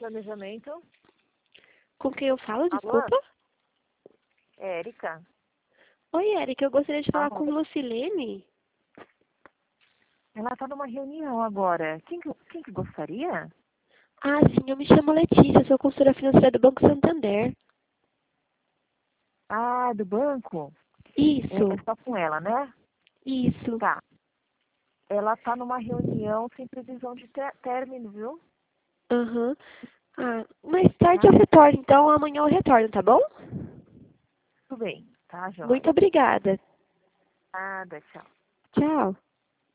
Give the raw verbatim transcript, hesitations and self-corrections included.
planejamento. Com quem eu falo, Alô? desculpa? Érica. Oi, Érica, eu gostaria de falar Alô? com Lucilene. Ela está numa reunião agora. Quem que, quem que gostaria? Ah, sim, eu me chamo Letícia, sou consultora financeira do Banco Santander. Ah, do banco? É, Isso, é só com ela, né? isso. Tá. Ela está numa reunião sem previsão de té- término, viu? Aham. Ah, mais tarde Tá? eu retorno, então amanhã eu retorno, tá bom? Tudo bem. Tá, Muito joia. obrigada. Nada, tchau. Tchau.